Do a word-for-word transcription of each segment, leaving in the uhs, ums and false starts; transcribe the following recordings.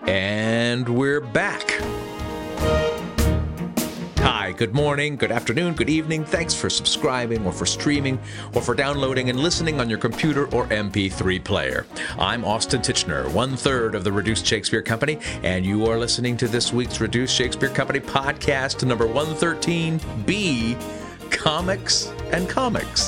And we're back. Hi, good morning, good afternoon, good evening. Thanks for subscribing or for streaming or for downloading and listening on your computer or M P three player. I'm Austin Tichenor, one-third of the Reduced Shakespeare Company, and you are listening to this week's Reduced Shakespeare Company podcast number one thirteen B, Comics and Comics.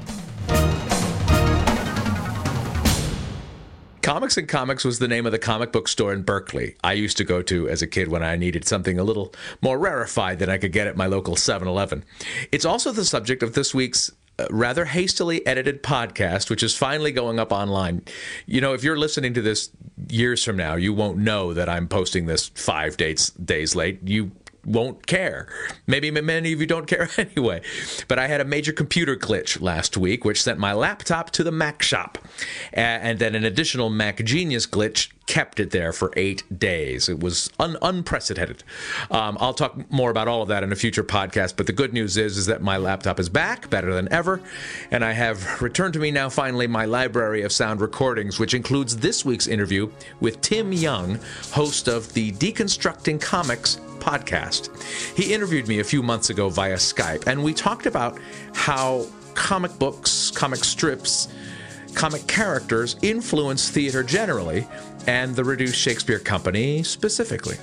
Comics and Comics was the name of the comic book store in Berkeley I used to go to as a kid when I needed something a little more rarefied than I could get at my local seven eleven. It's also the subject of this week's uh, rather hastily edited podcast, which is finally going up online. You know, if you're listening to this years from now, you won't know that I'm posting this five days, days late. You won't care. Maybe many of you don't care anyway. But I had a major computer glitch last week, which sent my laptop to the Mac shop. And then an additional Mac Genius glitch kept it there for eight days. It was un- unprecedented. Um, I'll talk more about all of that in a future podcast, but the good news is, is that my laptop is back, better than ever, and I have returned to me now finally my library of sound recordings, which includes this week's interview with Tim Young, host of the Deconstructing Comics podcast. He interviewed me a few months ago via Skype, and we talked about how comic books, comic strips, comic characters influence theater generally, and the Reduced Shakespeare Company specifically.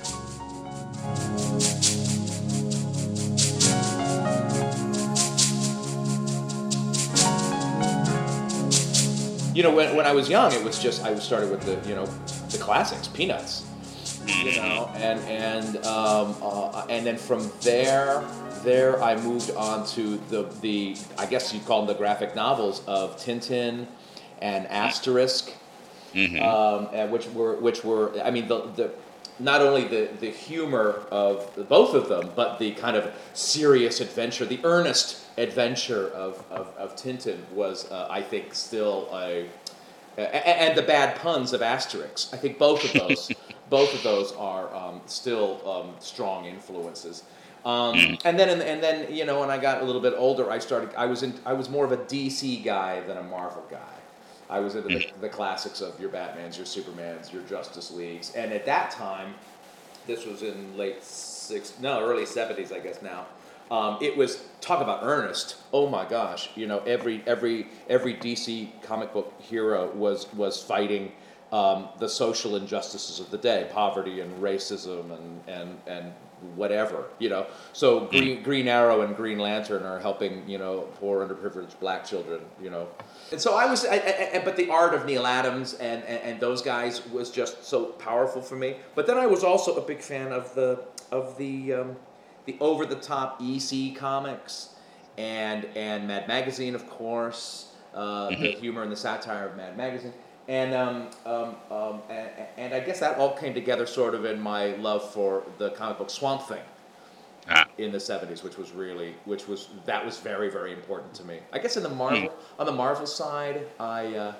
You know, when, when I was young, it was just, I started with the, you know, the classics, Peanuts, you know, and, and, um, uh, and then from there, there I moved on to the, the, I guess you'd call them the graphic novels of Tintin and Asterisk, mm-hmm. um, and which were, which were, I mean, the, the, not only the, the humor of the, both of them, but the kind of serious adventure, the earnest adventure of, of, of Tintin was, uh, I think, still a, a, and the bad puns of Asterix. I think both of those, both of those are um, still um, strong influences. Um, mm. And then, and then, you know, when I got a little bit older, I started. I was in. I was more of a D C guy than a Marvel guy. I was into the, the classics of your Batmans, your Supermans, your Justice Leagues, and at that time, this was in late six, no, early seventies, I guess now. Um, it was, talk about earnest. Oh my gosh, you know, every every every D C comic book hero was was fighting um, the social injustices of the day, poverty and racism and and and whatever, you know. So Green, Green Arrow and Green Lantern are helping, you know, poor underprivileged black children, you know. And so I was, I, I, but the art of Neil Adams and, and, and those guys was just so powerful for me. But then I was also a big fan of the of the um, the over the top E C comics and and Mad Magazine, of course, uh, the humor and the satire of Mad Magazine. And um, um, um, and, and I guess that all came together sort of in my love for the comic book Swamp Thing ah. in the seventies, which was really, which was that was very, very important to me. I guess in the Marvel, mm. on the Marvel side, I uh,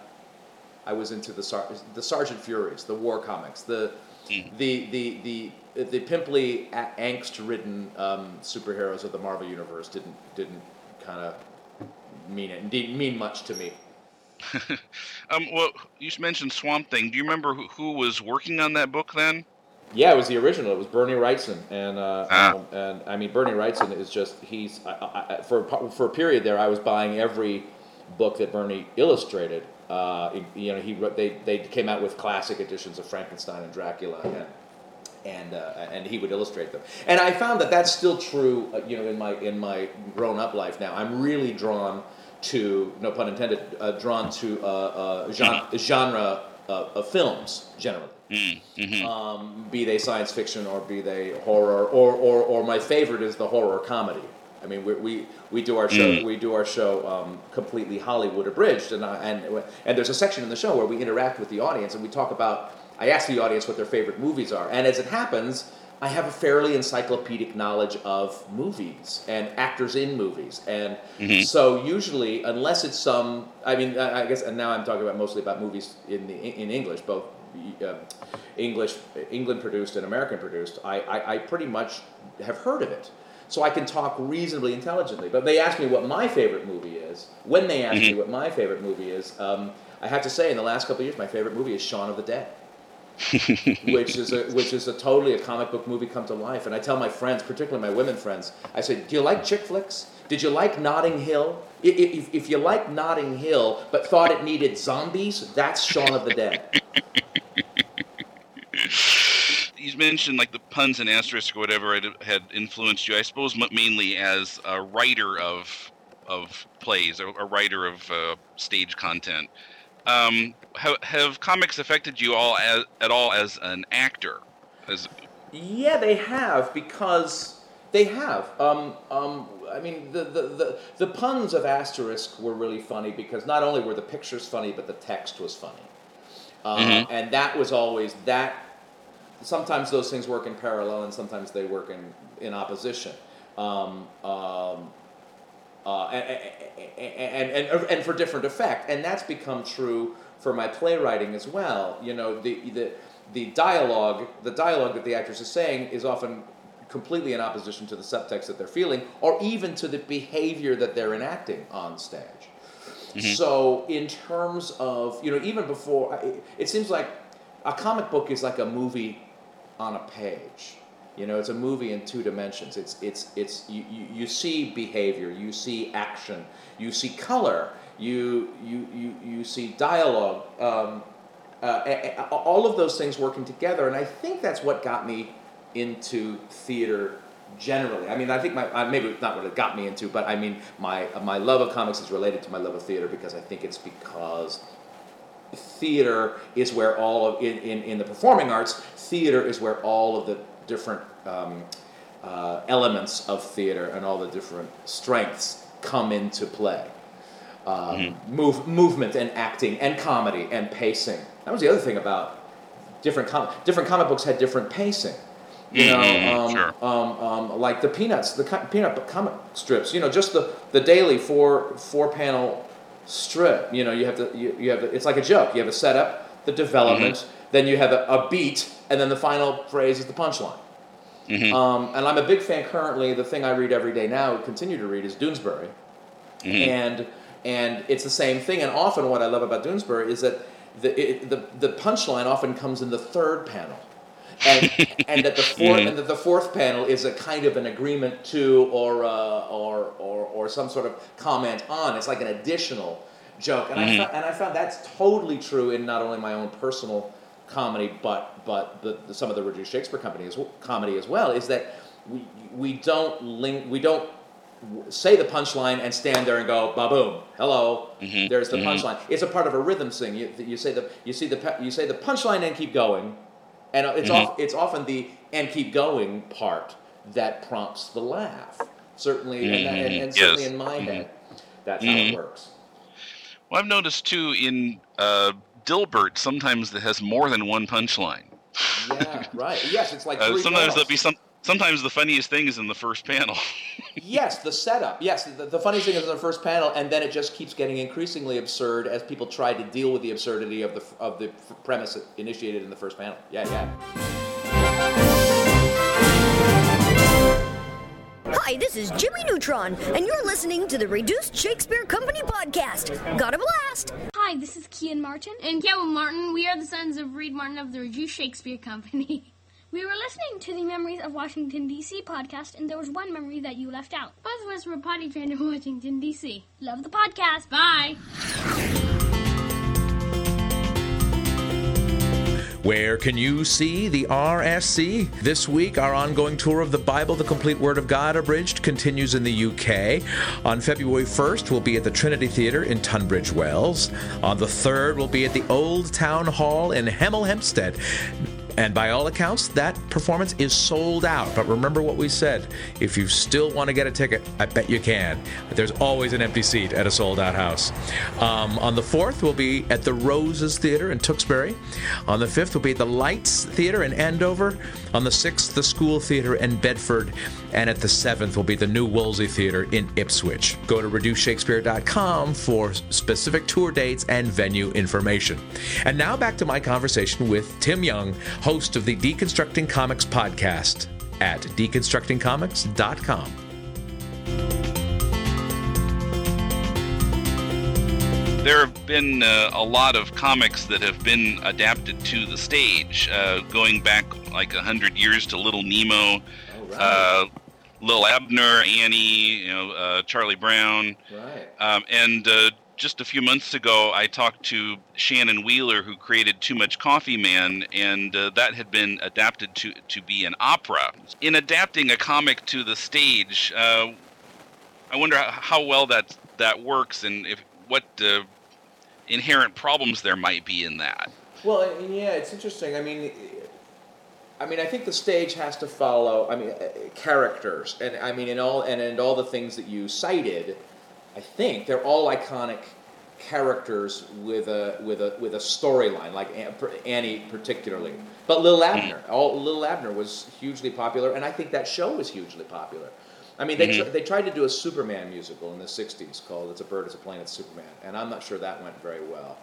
I was into the Sar- the Sergeant Furies, the war comics, the mm. the the the the pimply, angst-ridden um, superheroes of the Marvel universe didn't didn't kind of mean it, didn't mean much to me. um, well, you mentioned Swamp Thing. Do you remember who, who was working on that book then? Yeah, it was the original. It was Bernie Wrightson, and uh, ah. um, and I mean Bernie Wrightson is just he's I, I, for for a period there I was buying every book that Bernie illustrated. Uh, you know, he they they came out with classic editions of Frankenstein and Dracula, and and uh, and he would illustrate them. And I found that that's still true. Uh, you know, in my in my grown up life now, I'm really drawn to, no pun intended, uh, drawn to uh, uh, genre, genre uh, of films generally. Mm-hmm. Um, be they science fiction or be they horror, or, or, or my favorite is the horror comedy. I mean, we we, we do our show mm. we do our show um, completely Hollywood abridged, and I, and and there's a section in the show where we interact with the audience and we talk about. I ask the audience what their favorite movies are, and as it happens, I have a fairly encyclopedic knowledge of movies and actors in movies. And mm-hmm. so usually, unless it's some, I mean, I guess, and now I'm talking about mostly about movies in the, in English, both uh, English, England produced and American produced, I, I, I pretty much have heard of it. So I can talk reasonably intelligently. But they ask me what my favorite movie is. When they ask mm-hmm. me what my favorite movie is, um, I have to say in the last couple of years, my favorite movie is Shaun of the Dead. which is a which is a totally a comic book movie come to life. And I tell my friends, particularly my women friends, I say, do you like chick flicks? Did you like Notting Hill? If, if you like Notting Hill but thought it needed zombies, that's Shaun of the Dead. You mentioned like the puns and asterisk or whatever had influenced you, I suppose mainly as a writer of of plays, a, a writer of uh, stage content. Um, have, have comics affected you all as, at all as an actor? As yeah, they have, because they have. Um, um, I mean, the, the, the, the puns of asterisk were really funny because not only were the pictures funny, but the text was funny. Uh, mm-hmm. And that was always that. Sometimes those things work in parallel, and sometimes they work in, in opposition. Um, um, uh, and, and, and, and for different effect. And that's become true for my playwriting as well. You know, the, the, the dialogue, the dialogue that the actors are saying is often completely in opposition to the subtext that they're feeling, or even to the behavior that they're enacting on stage. Mm-hmm. So in terms of, you know, even before, it seems like a comic book is like a movie on a page. You know, it's a movie in two dimensions. It's it's it's you, you, you see behavior, you see action, you see color, you you you, you see dialogue, um, uh, all of those things working together. And I think that's what got me into theater generally. I mean, I think my maybe not what it got me into, but I mean my my love of comics is related to my love of theater, because I think it's because theater is where all of in, in, in the performing arts, theater is where all of the different um, uh, elements of theater and all the different strengths come into play. Um, mm-hmm. move, movement and acting and comedy and pacing. That was the other thing about different com- different comic books had different pacing. You know, mm-hmm. um, sure. um, um, like the Peanuts, the co- Peanut comic strips. You know, just the, the daily four four panel strip. You know, you have the you, you have the, it's like a joke. You have a setup, the development, mm-hmm. then you have a, a beat, and then the final phrase is the punchline. Mm-hmm. Um, and I'm a big fan currently. The thing I read every day now, continue to read, is Doonesbury, mm-hmm. and and it's the same thing. And often, what I love about Doonesbury is that the it, the the punchline often comes in the third panel. and and that the fourth mm-hmm. and that the fourth panel is a kind of an agreement to or uh, or or or some sort of comment on. It's like an additional joke, and mm-hmm. I found, and I found that's totally true in not only my own personal comedy, but but the, the, some of the Reduced Shakespeare Company as, comedy as well. Is that we we don't link we don't say the punchline and stand there and go ba-boom, hello, mm-hmm. there's the mm-hmm. punchline. It's a part of a rhythm sing. You you say the you see the you say the punchline and keep going. And it's mm-hmm. off, it's often the "and keep going" part that prompts the laugh. Certainly, mm-hmm. and, and, and certainly yes. in my mm-hmm. head, that's mm-hmm. how it works. Well, I've noticed too in uh, Dilbert sometimes that has more than one punchline. Yeah, right. Yes, it's like three uh, sometimes panels. there'll be some. Sometimes the funniest thing is in the first panel. Yes, the setup. Yes, the, the funniest thing is in the first panel, and then it just keeps getting increasingly absurd as people try to deal with the absurdity of the of the premise initiated in the first panel. Yeah, yeah. Hi, this is Jimmy Neutron, and you're listening to the Reduced Shakespeare Company podcast. Got a blast! Hi, this is Kian Martin and Kevin Martin. We are the sons of Reed Martin of the Reduced Shakespeare Company. We were listening to the Memories of Washington, D C podcast, and there was one memory that you left out. Both of us were potty trained in Washington, D C Love the podcast. Bye! Where can you see the R S C? This week, our ongoing tour of the Bible, the Complete Word of God Abridged, continues in the U K. On February first, we'll be at the Trinity Theatre in Tunbridge Wells. On the third, we'll be at the Old Town Hall in Hemel Hempstead. And by all accounts, that performance is sold out. But remember what we said. If you still want to get a ticket, I bet you can. There's always an empty seat at a sold-out house. Um, on the fourth, we'll be at the Roses Theatre in Tewkesbury. On the fifth, we'll be at the Lights Theatre in Andover. On the sixth, the School Theatre in Bedford. And at the seventh, will be the New Wolsey Theatre in Ipswich. Go to reduced shakespeare dot com for specific tour dates and venue information. And now back to my conversation with Tim Young, host of the Deconstructing Comics podcast at deconstructing comics dot com. There have been uh, a lot of comics that have been adapted to the stage, uh, going back like a hundred years to Little Nemo, Oh, right. uh, Lil Abner, Annie, you know, uh, Charlie Brown, Right. um, and uh, just a few months ago, I talked to Shannon Wheeler, who created Too Much Coffee Man, and uh, that had been adapted to to be an opera. In adapting a comic to the stage, uh, I wonder how well that that works, and if what uh, inherent problems there might be in that. Well, yeah, it's interesting. I mean, I mean, I think the stage has to follow. I mean, uh, characters, and I mean, in all and in all the things that you cited, I think they're all iconic characters with a with a with a storyline, like Annie particularly. But Lil Abner, mm-hmm. all Lil Abner was hugely popular, and I think that show was hugely popular. I mean, they mm-hmm. tr- they tried to do a Superman musical in the sixties called "It's a Bird, It's a Plane, It's Superman," and I'm not sure that went very well.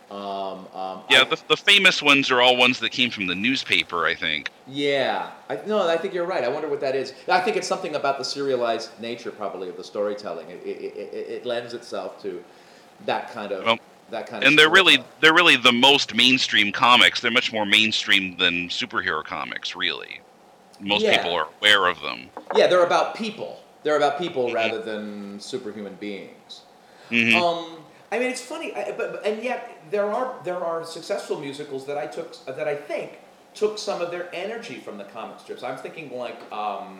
Um, um, yeah, I, the, the famous ones are all ones that came from the newspaper, I think. Yeah, I, no, I think you're right. I wonder what that is. I think it's something about the serialized nature, probably, of the storytelling. It it, it, it lends itself to that kind of well, that kind of. And they're really they're really the most mainstream comics. They're much more mainstream than superhero comics, really. Most yeah. people are aware of them. Yeah, they're about people. They're about people mm-hmm. rather than superhuman beings. Mm-hmm. Um, I mean, it's funny, I, but, but and yet there are there are successful musicals that I took that I think took some of their energy from the comic strips. I'm thinking like um,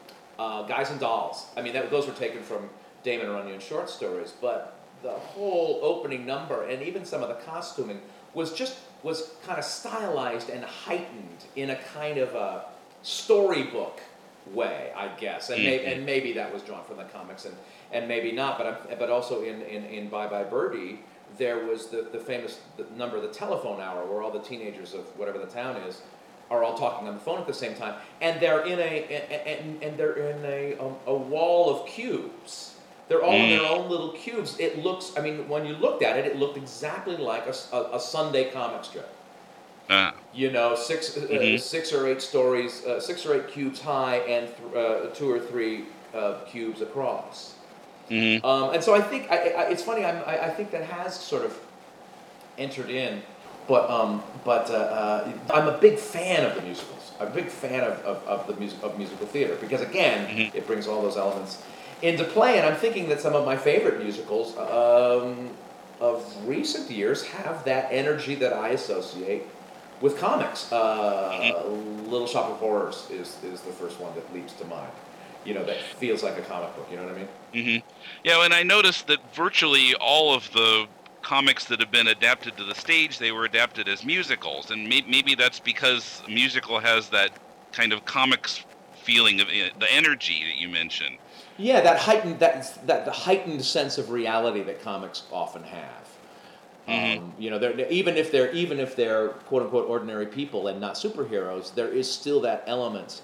uh, Guys and Dolls. I mean, that, those were taken from Damon Runyon short stories, but the whole opening number and even some of the costuming was just was kind of stylized and heightened in a kind of a storybook way, I guess, and, may, and maybe that was drawn from the comics, and, and maybe not. But I'm, but also in, in, in Bye Bye Birdie, there was the, the famous the number, the telephone hour, where all the teenagers of whatever the town is are all talking on the phone at the same time, and they're in a and, and they're in a um, a wall of cubes. They're all in their own little cubes. It looks, I mean, when you looked at it, it looked exactly like a, a, a Sunday comic strip. Uh, you know, six, mm-hmm. uh, six or eight stories, uh, six or eight cubes high, and th- uh, two or three uh, cubes across. Mm-hmm. Um, and so I think I, I, it's funny. I'm, I, I think that has sort of entered in, but um, but uh, uh, I'm a big fan of the musicals. I'm a big fan of of, of the music of musical theater because again, mm-hmm. it brings all those elements into play. And I'm thinking that some of my favorite musicals um, of recent years have that energy that I associate with comics. Uh, mm-hmm. Little Shop of Horrors is, is the first one that leaps to mind. You know, that feels like a comic book, you know what I mean? Mm-hmm. Yeah, and I noticed that virtually all of the comics that have been adapted to the stage, they were adapted as musicals. And may- maybe that's because a musical has that kind of comics feeling of uh, the energy that you mentioned. Yeah, that heightened, that, that the heightened sense of reality that comics often have. Mm-hmm. Um, you know, they're, even if they're even if they're quote unquote ordinary people and not superheroes, there is still that element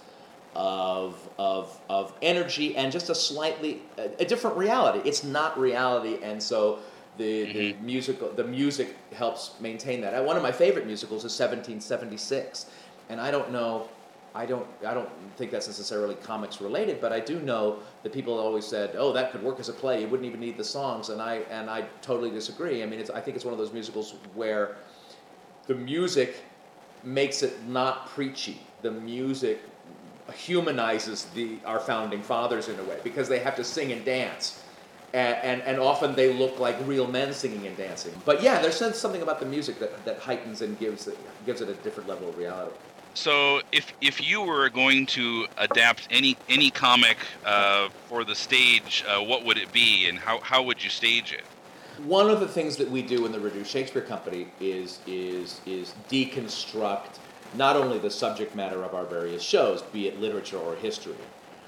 of of of energy and just a slightly a, a different reality. It's not reality, and so the mm-hmm. the musical the music helps maintain that. One of my favorite musicals is seventeen seventy-six, and I don't know. I don't. I don't think that's necessarily comics related, but I do know that people always said, "Oh, that could work as a play. You wouldn't even need the songs," and I and I totally disagree. I mean, it's, I think it's one of those musicals where the music makes it not preachy. The music humanizes the our founding fathers in a way because they have to sing and dance, and and, and often they look like real men singing and dancing. But yeah, there's something about the music that, that heightens and gives it gives it a different level of reality. So, if if you were going to adapt any any comic uh, for the stage, uh, what would it be, and how, how would you stage it? One of the things that we do in the Reduced Shakespeare Company is is is deconstruct not only the subject matter of our various shows, be it literature or history,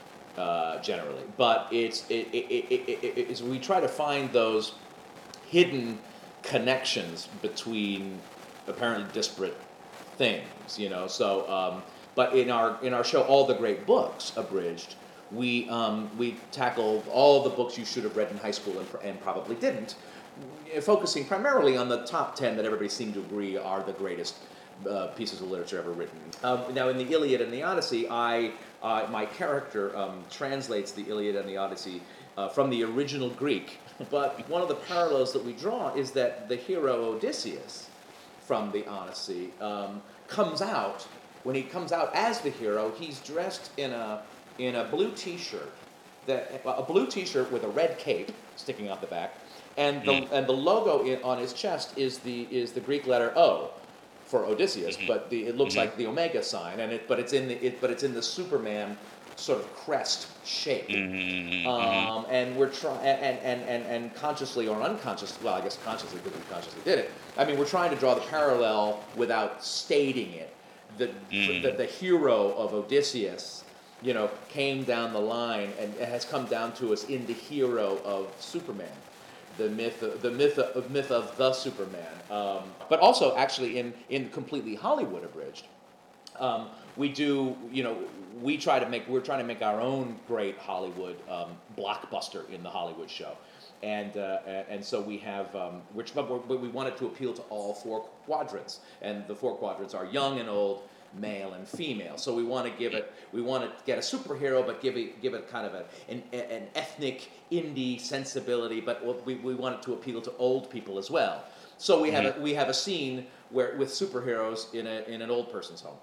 uh, generally, but it's it, it, it, it, it, it's we try to find those hidden connections between apparently disparate things, you know. So, um, but in our in our show, All the Great Books Abridged, we um, we tackle all the books you should have read in high school and, and probably didn't, focusing primarily on the top ten that everybody seemed to agree are the greatest uh, pieces of literature ever written. Um, now, in the Iliad and the Odyssey, I uh, my character um, translates the Iliad and the Odyssey uh, from the original Greek. But one of the parallels that we draw is that the hero Odysseus from the Odyssey um, comes out, when he comes out as the hero, he's dressed in a in a blue t-shirt, that a blue t-shirt with a red cape sticking out the back, and the mm. and the logo in, on his chest is the is the Greek letter O for Odysseus, mm-hmm. but the, it looks mm-hmm. like the Omega sign, and it but it's in the it, but it's in the Superman sort of crest shape, mm-hmm. um, and we're trying and, and and and consciously or unconsciously, well, I guess consciously because we consciously did it. I mean, we're trying to draw the parallel without stating it. The mm. the, the hero of Odysseus, you know, came down the line and has come down to us in the hero of Superman, the myth of, the myth of, myth of the Superman. Um, but also, actually, in in completely Hollywood abridged. Um, we do, you know, we try to make, we're trying to make our own great Hollywood um, blockbuster in the Hollywood show. And uh, and so we have, um, which, but we wanted to appeal to all four quadrants. And the four quadrants are young and old, male and female. So we want to give it, we want to get a superhero, but give it, give it kind of a, an, an ethnic indie sensibility, but we, we wanted to appeal to old people as well. So we have a, we have a scene where with superheroes in a in an old person's home.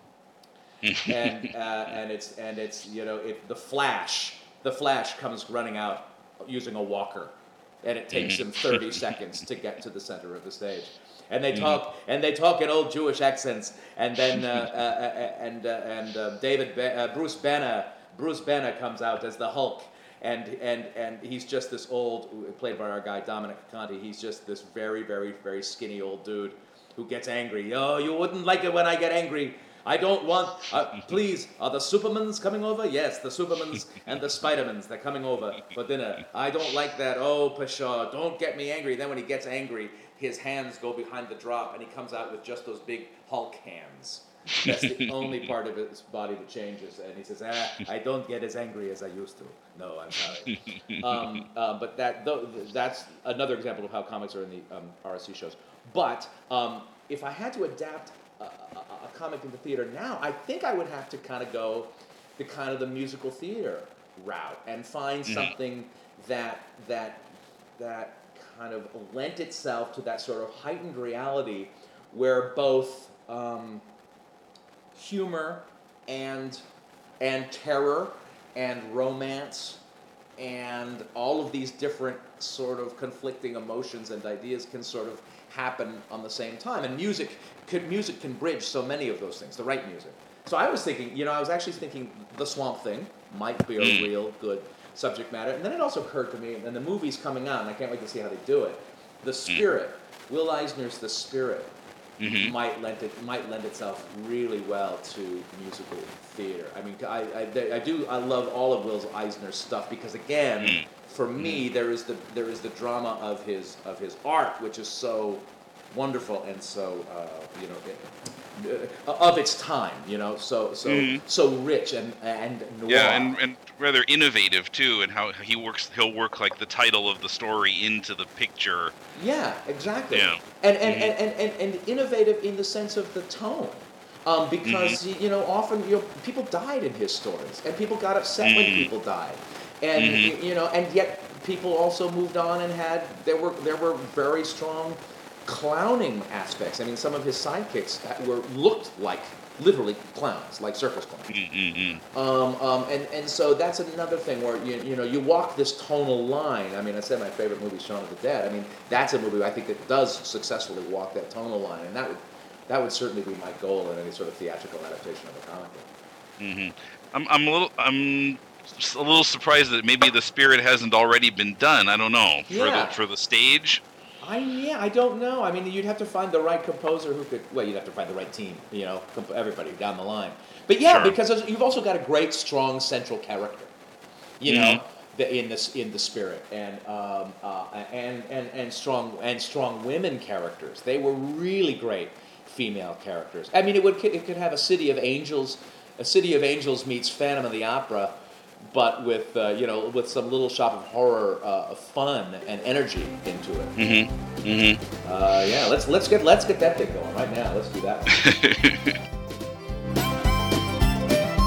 and uh, and it's and it's you know it, the Flash the Flash comes running out using a walker, and it takes him thirty seconds to get to the center of the stage, and they talk and they talk in old Jewish accents, and then uh, uh, and uh, and uh, David Be- uh, Bruce Banner Bruce Banner comes out as the Hulk, and and and he's just this old, played by our guy Dominic Conti. He's just this very very very skinny old dude who gets angry. Oh, you wouldn't like it when I get angry. I don't want, uh, please, are the Supermans coming over? Yes, the Supermans and the Spidermans, they're coming over for dinner. I don't like that. Oh, Pshaw, don't get me angry. Then when he gets angry, his hands go behind the drop, and he comes out with just those big Hulk hands. That's the only part of his body that changes. And he says, ah, I don't get as angry as I used to. No, I'm sorry. um, uh, but that th- that's another example of how comics are in the um, R S C shows. But um, if I had to adapt a, a, a comic into theater now, I think I would have to kind of go the kind of the musical theater route and find mm-hmm. something that that that kind of lent itself to that sort of heightened reality where both um, humor and and terror and romance and all of these different sort of conflicting emotions and ideas can sort of happen on the same time. And music could, music can bridge so many of those things, the right music. So I was thinking, you know, I was actually thinking The Swamp Thing might be a real good subject matter. And then it also occurred to me, and the movie's coming out, and I can't wait to see how they do it, The Spirit, Will Eisner's The Spirit, mm-hmm. might lend it might lend itself really well to musical theater. I mean, I I, I do I love all of Will Eisner's stuff because again, mm. for me, there is the there is the drama of his of his art, which is so wonderful and so uh, you know it, uh, of its time. You know, so so mm. so rich and and noir. Yeah, and, and rather innovative too, and how he works. He'll work like the title of the story into the picture. Yeah, exactly. Yeah. And and, mm-hmm. and, and, and and innovative in the sense of the tone. Um, because mm-hmm. you know, often you know, people died in his stories, and people got upset mm-hmm. when people died, and mm-hmm. you know, and yet people also moved on and had there were there were very strong clowning aspects. I mean, some of his sidekicks that were looked like literally clowns, like circus clowns. Mm-hmm. Um, um, and and so that's another thing where you you know you walk this tonal line. I mean, I said my favorite movie is Shaun of the Dead. I mean, that's a movie I think that does successfully walk that tonal line, and that would. That would certainly be my goal in any sort of theatrical adaptation of a comic book. Mm-hmm. I'm, I'm a little, I'm a little surprised that maybe The Spirit hasn't already been done. I don't know for yeah. the for the stage. I yeah, I don't know. I mean, you'd have to find the right composer who could. Well, you'd have to find the right team. You know, everybody down the line. But yeah, sure. because you've also got a great, strong central character. You mm-hmm. know, the, in this in The Spirit, and um, uh, and and and strong and strong women characters. They were really great. Female characters. I mean, it would it could have a City of Angels, a City of Angels meets Phantom of the Opera, but with uh, you know with some Little Shop of Horror uh, fun and energy into it. Mm-hmm. Mm-hmm. Uh, yeah, let's let's get let's get that thing going right now. Let's do that.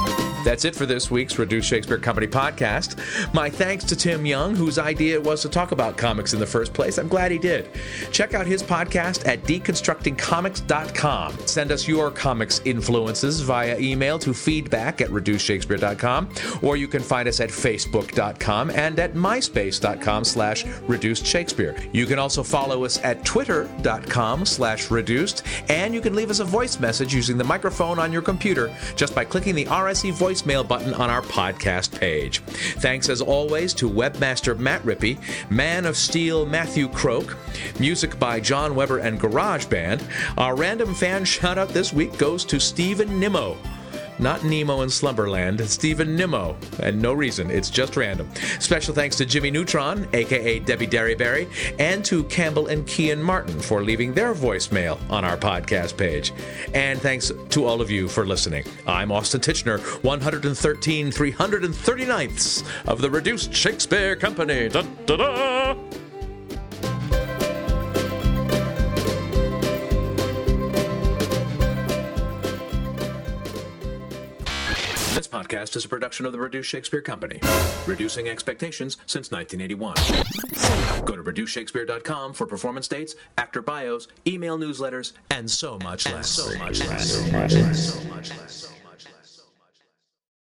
That's it for this week's Reduced Shakespeare Company podcast. My thanks to Tim Young, whose idea it was to talk about comics in the first place. I'm glad he did. Check out his podcast at deconstructing comics dot com. Send us your comics influences via email to feedback at reduced shakespeare dot com, or you can find us at facebook dot com and at myspace dot com slash reduced shakespeare. You can also follow us at twitter dot com slash reduced, and you can leave us a voice message using the microphone on your computer just by clicking the R S C voicemail button on our podcast page. Thanks as always to webmaster Matt Rippey, Man of Steel Matthew Croak, music by John Weber and GarageBand. Our random fan shout out this week goes to Stephen Nimmo. Not Nemo in Slumberland, Stephen Nimmo, and no reason, it's just random. Special thanks to Jimmy Neutron, aka Debbie Derryberry, and to Campbell and Kian Martin for leaving their voicemail on our podcast page. And thanks to all of you for listening. I'm Austin Tichenor, one hundred thirteen three hundred thirty-ninths of the Reduced Shakespeare Company. Da, da, da. This podcast is a production of the Reduced Shakespeare Company, reducing expectations since nineteen eighty-one. Go to reduced shakespeare dot com for performance dates, actor bios, email newsletters, and so much less. So much less. So much less. So much less.